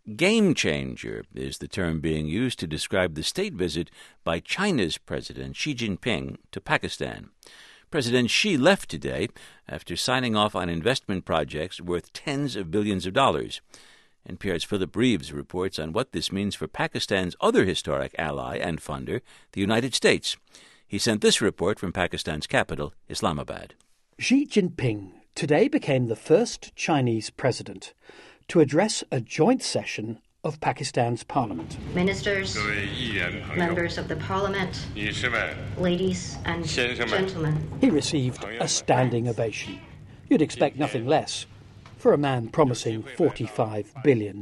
Game changer is the term being used to describe the state visit by China's President Xi Jinping to Pakistan. President Xi left today after signing off on investment projects worth tens of billions of dollars. NPR's Philip Reeves reports on what this means for Pakistan's other historic ally and funder, the United States. He sent this report from Pakistan's capital, Islamabad. Xi Jinping today became the first Chinese president to address a joint session of Pakistan's parliament. Ministers, members of the parliament, ladies and gentlemen. He received a standing ovation. You'd expect nothing less for a man promising $45 billion.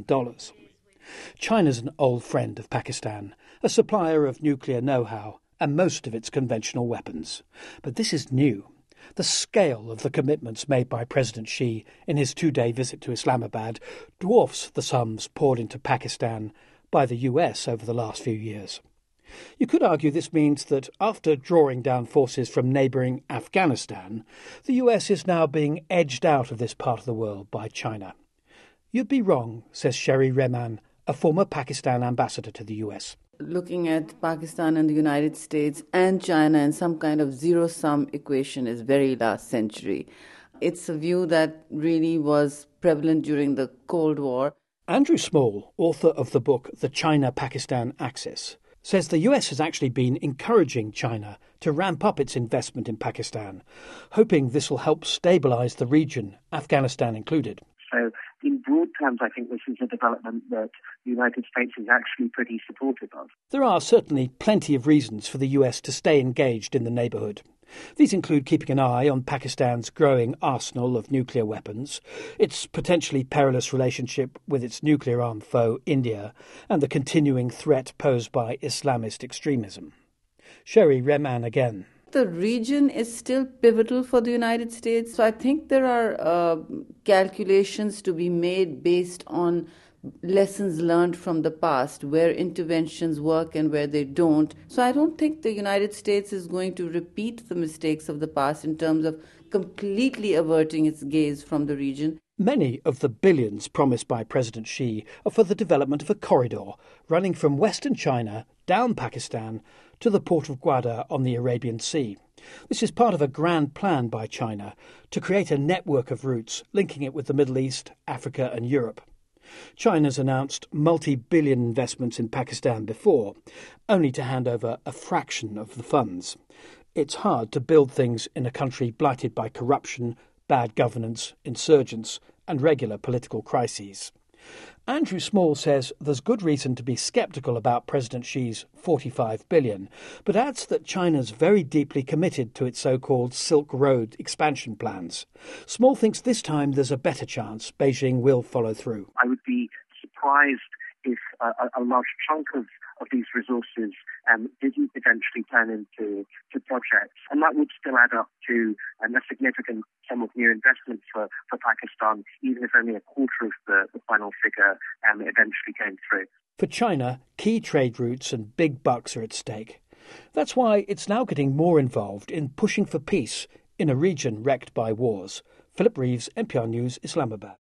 China's an old friend of Pakistan, a supplier of nuclear know-how and most of its conventional weapons. But this is new. The scale of the commitments made by President Xi in his two-day visit to Islamabad dwarfs the sums poured into Pakistan by the US over the last few years. You could argue this means that after drawing down forces from neighbouring Afghanistan, the US is now being edged out of this part of the world by China. You'd be wrong, says Sherry Rehman, a former Pakistan ambassador to the US. Looking at Pakistan and the United States and China in some kind of zero-sum equation is very last century. It's a view that really was prevalent during the Cold War. Andrew Small, author of the book The China-Pakistan Axis, says the US has actually been encouraging China to ramp up its investment in Pakistan, hoping this will help stabilise the region, Afghanistan included. So in broad terms, I think this is a development that the United States is actually pretty supportive of. There are certainly plenty of reasons for the US to stay engaged in the neighbourhood. These include keeping an eye on Pakistan's growing arsenal of nuclear weapons, its potentially perilous relationship with its nuclear-armed foe, India, and the continuing threat posed by Islamist extremism. Sherry Rehman again. The region is still pivotal for the United States. So I think there are calculations to be made based on lessons learned from the past, where interventions work and where they don't. So I don't think the United States is going to repeat the mistakes of the past in terms of completely averting its gaze from the region. Many of the billions promised by President Xi are for the development of a corridor running from western China down Pakistan to the port of Gwadar on the Arabian Sea. This is part of a grand plan by China to create a network of routes linking it with the Middle East, Africa and Europe. China's announced multi-billion investments in Pakistan before, only to hand over a fraction of the funds. It's hard to build things in a country blighted by corruption, bad governance, insurgents and regular political crises. Andrew Small says there's good reason to be sceptical about President Xi's $45 billion, but adds that China's very deeply committed to its so-called Silk Road expansion plans. Small thinks this time there's a better chance Beijing will follow through. I would be surprised if a large chunk of these resources didn't eventually turn into projects. And that would still add up to a significant sum of new investment for Pakistan, even if only a quarter of the final figure eventually came through. For China, key trade routes and big bucks are at stake. That's why it's now getting more involved in pushing for peace in a region wrecked by wars. Philip Reeves, NPR News, Islamabad.